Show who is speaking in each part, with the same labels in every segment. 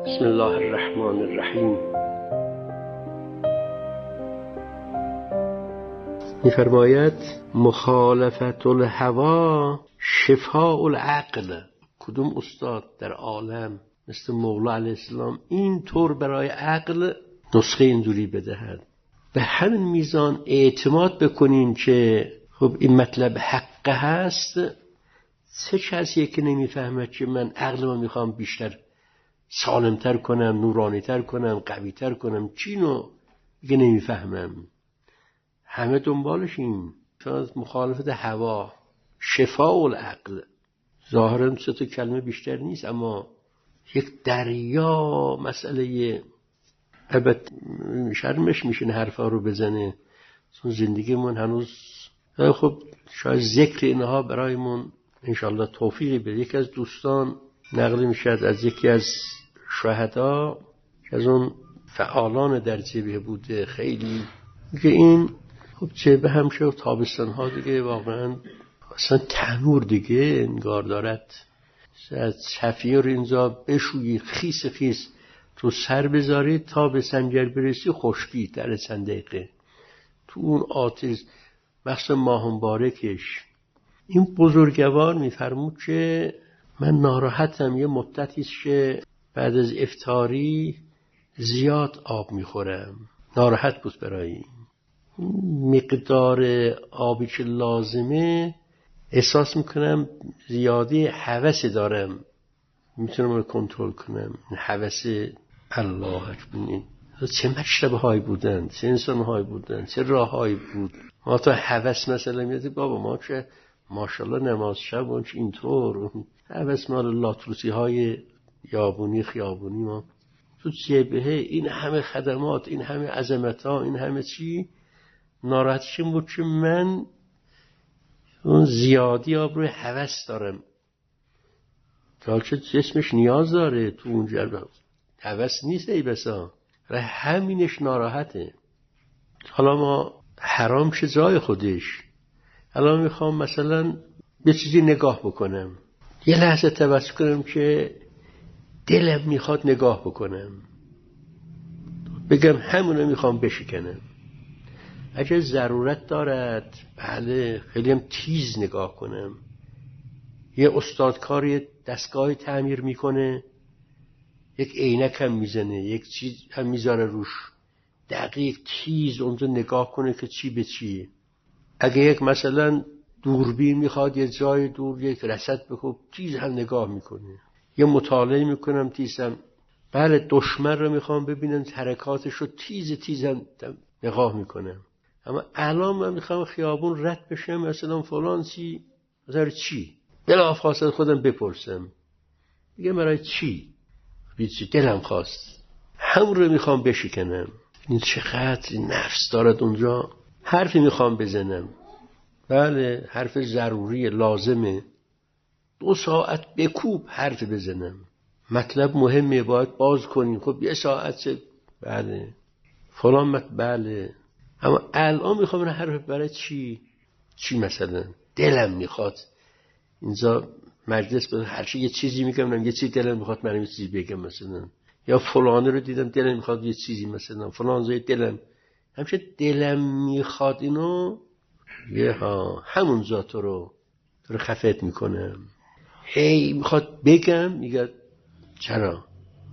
Speaker 1: بسم الله الرحمن الرحیم. می‌فرماید مخالفت الهوا شفاء العقل. کدوم استاد در عالم مثل مولا علیه السلام این طور برای عقل نسخه اینجوری بدهد؟ به همین میزان اعتماد بکنین که خب این مطلب حق هست. چه کسیه که نمیفهمه که من عقلمو میخوام بیشتر سالمتر کنم، نورانیتر کنم، قویتر کنم، چینو دیگه نمیفهمم. همه دنبالشیم. شاید مخالفت هوا شفاء العقل. ظاهرا 3 کلمه بیشتر نیست، اما یک دریا مسئله. البته شرمش میشه این حرفا رو بزنه، چون زندگیمون هنوز خب شاید ذکر اینها برایمون انشالله توفیقی بده. یکی از دوستان نقل میشد از یکی از شهدا که از اون فعالان در جبهه بوده، خیلی که این خب جبهه هم شد تابستان ها دیگه واقعا اصلا تنور دیگه انگار دارد. از صفیه رو اینجا بشویی خیس خیس تو سر بذاری تا به سنگر برسی خشکی در چند دقیقه تو اون آتش، مخصوصا ماه مبارکش. این بزرگوار میفرمود که من ناراحتم، یه مدتیست که بعد از افطاری زیاد آب میخورم. ناراحت بود برای مقدار آبی که لازمه. احساس میکنم زیادی هوس دارم، میتونم رو کنترل کنم. هوس الله اکبر. چه مشربه هایی بودن، چه انسان هایی بودن، چه راه هایی بود. ما تا هوس مثلا میاد بابا ما که ماشاءالله نماز شب اونچه اینطور هوس مال لاتروسی های یابونی خیابونی. ما تو جبهه این همه خدمات، این همه عظمت ها، این همه چی، ناراحتشم بود که من اون زیادی آب روی هوس دارم، تا که جسمش نیاز داره تو اونجا. هوس نیست ای بسا، همینش ناراحته. حالا ما حرام شه جای خودش. الان میخوام مثلا به چیزی نگاه بکنم، یه لحظه توجه کنم که دلم میخواد نگاه بکنم، بگم همونو میخوام بشکنم. اگه ضرورت دارد بله خیلی هم تیز نگاه کنم. یه استادکاری دستگاهی تعمیر میکنه، یک عینک هم میزنه، یک چیز هم میذاره روش، دقیق تیز اونجا نگاه کنه که چی به چی. اگه یک مثلا دوربین میخواد یه جای دور یک رصد بخوب، تیز هم نگاه میکنه. یه مطالعه میکنم تیزم. بله دشمن رو میخوام ببینم حرکاتش رو تیز هم نگاه میکنم. اما الان من میخوام خیابون رد بشم مثلا فلان چی مثلا چی، بلافاصله خودم بپرسم میگم برای چی؟ بیچی دلم خواست همون رو میخوام بشکنم. این چقدر نفس دارد اونجا. حرفی میخوام بزنم، بله حرف ضروری لازمه، 2 ساعت بکوب حرف بزنم. مطلب مهمه باید باز کنیم، خب 1 ساعت بله فلان بله. اما الان میخوام این حرف برای چی مثلا دلم میخواد. اینجا مجلس به هر چی یه چیزی میگم، یه چیزی دلم میخواد من یه چیزی بگم مثلا، یا فلانه رو دیدم دلم میخواد یه چیزی مثلا فلان زای دلم همیشه دلم میخواد اینو یه همون ذات رو خفت میکنم. هی میخواد بگم میگه چرا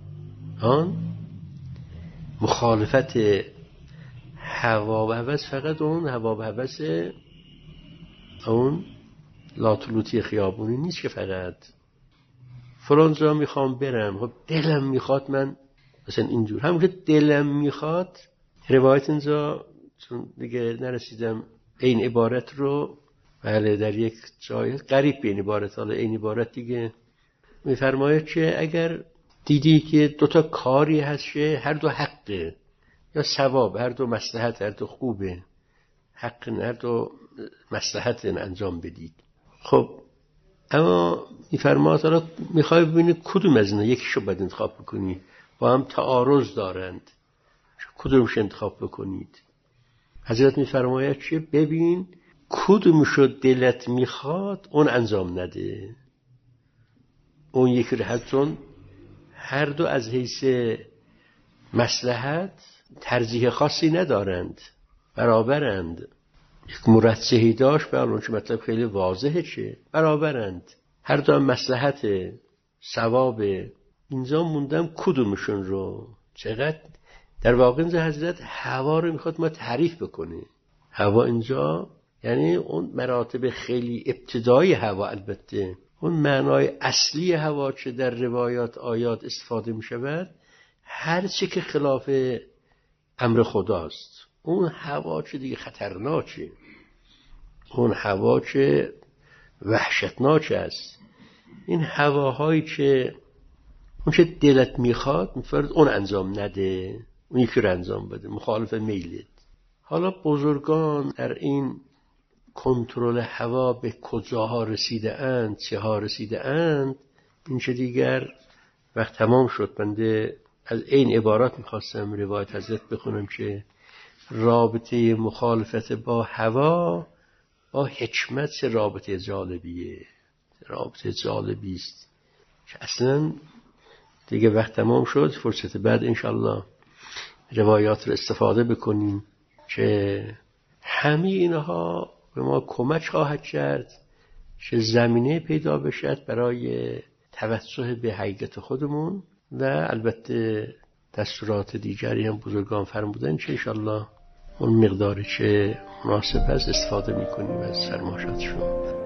Speaker 1: مخالفت هوا و هوس. فقط اون هوا و هوس اون لاتلوتی خیابونی نیست که فقط فلان جا میخوام برم، خب دلم میخواد من مثلا اینجور همون که دلم میخواد. روایت اینجا چون دیگه نرسیدم این عبارت رو، بله در یک جای قریب به این عبارت، حالا این عبارت دیگه میفرماید که اگر دیدی که 2 کاری هست که هر دو حقه یا ثواب، هر دو مصلحت، هر دو خوبه، حق هر دو مصلحت انجام بدید. خب اما میفرماید حالا میخوای ببینی کدوم از اینا یکیشو باید انتخاب بکنی، با هم تعارض دارند، کدومش انتخاب بکنید. حضرت میفرماید که ببین کدومشو دلت میخواد اون انجام نده، اون یکی رو حتون هر دو از حیث مصلحت ترجیح خاصی ندارند، برابرند. یک مرصحی داشت به اون چه مطلب خیلی واضحه، چه برابرند، هر دو هم مصلحت ثواب. اینجا موندم کدومشون رو. چقدر در واقع اینجا حضرت هوا رو میخواد ما تعریف بکنه. هوا اینجا یعنی اون مراتب خیلی ابتدایی هوا، البته اون معنای اصلی هوا که در روایات آیات استفاده میشود هر چی که خلاف امر خداست اون هوا چه دیگه خطرناکه، اون هوا چه وحشتناک است. این هواهایی که اون چه دلت میخواد میفرد اون انجام نده، اون یکی رو انجام بده مخالف میلت. حالا بزرگان در این کنترل هوا به کجاها رسیده اند، چه ها رسیده اند، این چه دیگر وقت تمام شد. بنده از این عبارات میخواستم روایت حضرت بخونم که رابطه مخالفت با هوا با حکمت رابطه جالبیه، رابطه جالبی است که اصلا دیگه وقت تمام شد. فرصت بعد انشالله روایات رو استفاده بکنیم که همه اینها به ما کمک خواهد کرد که زمینه پیدا بشد برای توجه به حقیقت خودمون و البته دستورات دیگری هم بزرگان فرمودن که انشالله اون مقداری که مناسب است استفاده میکنیم از فرمایشاتشون.